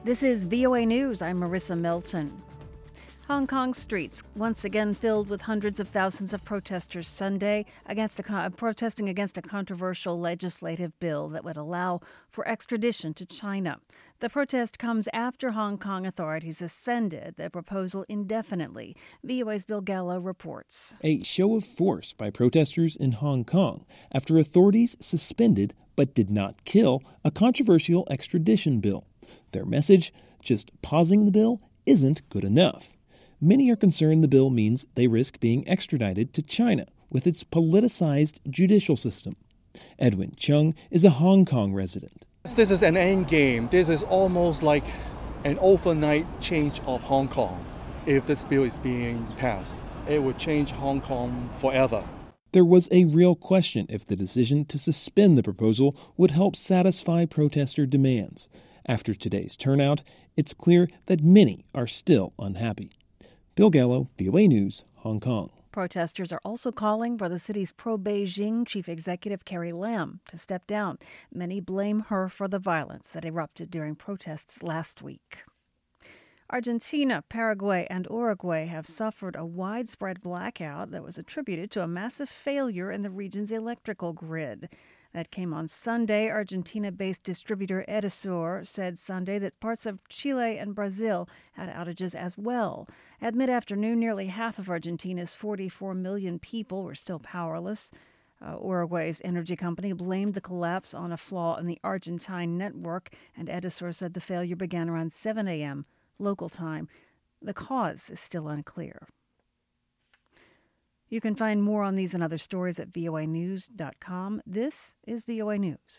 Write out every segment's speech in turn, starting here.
This is VOA News. I'm Marissa Milton. Hong Kong streets once again filled with hundreds of thousands of protesters Sunday protesting against a controversial legislative bill that would allow for extradition to China. The protest comes after Hong Kong authorities suspended the proposal indefinitely. VOA's Bill Gallo reports. A show of force by protesters in Hong Kong after authorities suspended but did not kill a controversial extradition bill. Their message, just pausing the bill isn't good enough. Many are concerned the bill means they risk being extradited to China with its politicized judicial system. Edwin Chung is a Hong Kong resident. This is an end game. This is almost like an overnight change of Hong Kong. If this bill is being passed, it would change Hong Kong forever. There was a real question if the decision to suspend the proposal would help satisfy protester demands. After today's turnout, it's clear that many are still unhappy. Bill Gallo, VOA News, Hong Kong. Protesters are also calling for the city's pro-Beijing chief executive Carrie Lam to step down. Many blame her for the violence that erupted during protests last week. Argentina, Paraguay, and Uruguay have suffered a widespread blackout that was attributed to a massive failure in the region's electrical grid. That came on Sunday. Argentina-based distributor Edesur said Sunday that parts of Chile and Brazil had outages as well. At mid-afternoon, nearly half of Argentina's 44 million people were still powerless. Uruguay's energy company blamed the collapse on a flaw in the Argentine network, and Edesur said the failure began around 7 a.m. local time. The cause is still unclear. You can find more on these and other stories at voanews.com. This is VOA News.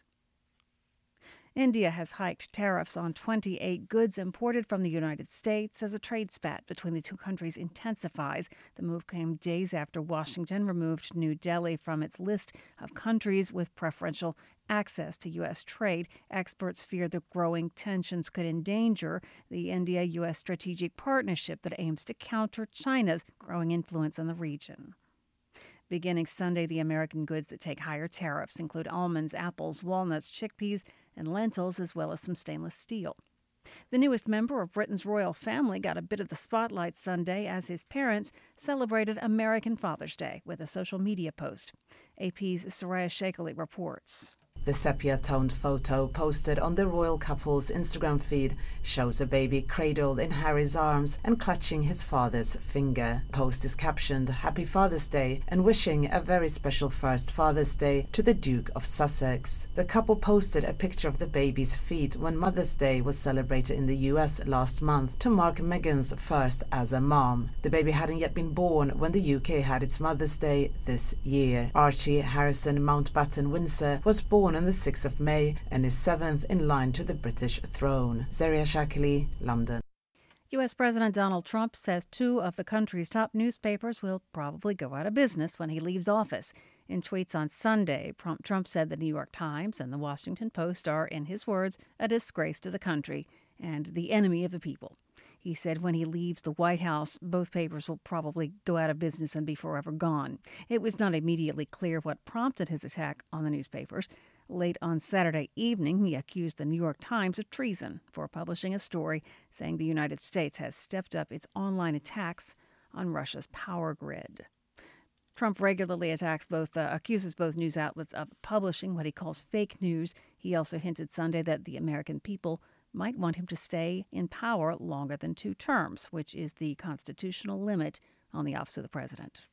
India has hiked tariffs on 28 goods imported from the United States as a trade spat between the two countries intensifies. The move came days after Washington removed New Delhi from its list of countries with preferential access to U.S. trade. Experts fear the growing tensions could endanger the India-U.S. strategic partnership that aims to counter China's growing influence in the region. Beginning Sunday, the American goods that take higher tariffs include almonds, apples, walnuts, chickpeas, and lentils, as well as some stainless steel. The newest member of Britain's royal family got a bit of the spotlight Sunday as his parents celebrated American Father's Day with a social media post. AP's Soraya Sheikhali reports. The sepia-toned photo posted on the royal couple's Instagram feed shows a baby cradled in Harry's arms and clutching his father's finger. The post is captioned, "Happy Father's Day," and wishing a very special first Father's Day to the Duke of Sussex. The couple posted a picture of the baby's feet when Mother's Day was celebrated in the US last month to mark Meghan's first as a mom. The baby hadn't yet been born when the UK had its Mother's Day this year. Archie Harrison Mountbatten Windsor was born on the 6th of May and is 7th in line to the British throne. Soraya Sheikhali, London. U.S. President Donald Trump says two of the country's top newspapers will probably go out of business when he leaves office. In tweets on Sunday, Trump said the New York Times and the Washington Post are, in his words, a disgrace to the country and the enemy of the people. He said when he leaves the White House, both papers will probably go out of business and be forever gone. It was not immediately clear what prompted his attack on the newspapers. Late on Saturday evening, he accused the New York Times of treason for publishing a story saying the United States has stepped up its online attacks on Russia's power grid. Trump regularly accuses both news outlets of publishing what he calls fake news. He also hinted Sunday that the American people might want him to stay in power longer than 2 terms, which is the constitutional limit on the office of the president.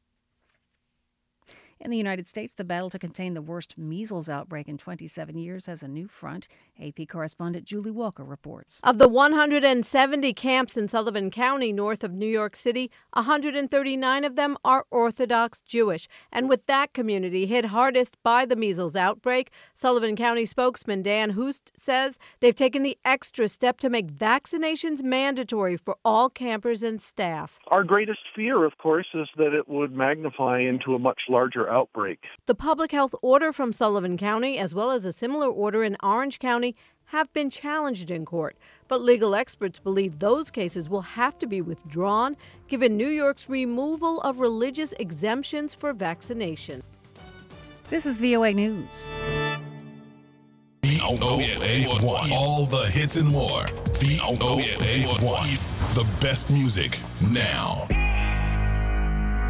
In the United States, the battle to contain the worst measles outbreak in 27 years has a new front. AP correspondent Julie Walker reports. Of the 170 camps in Sullivan County, north of New York City, 139 of them are Orthodox Jewish. And with that community hit hardest by the measles outbreak, Sullivan County spokesman Dan Hoost says they've taken the extra step to make vaccinations mandatory for all campers and staff. Our greatest fear, of course, is that it would magnify into a much larger outbreak. The public health order from Sullivan County, as well as a similar order in Orange County, have been challenged in court. But legal experts believe those cases will have to be withdrawn, given New York's removal of religious exemptions for vaccination. This is VOA News. VOA1. All the hits and more. VOA1. The best music now.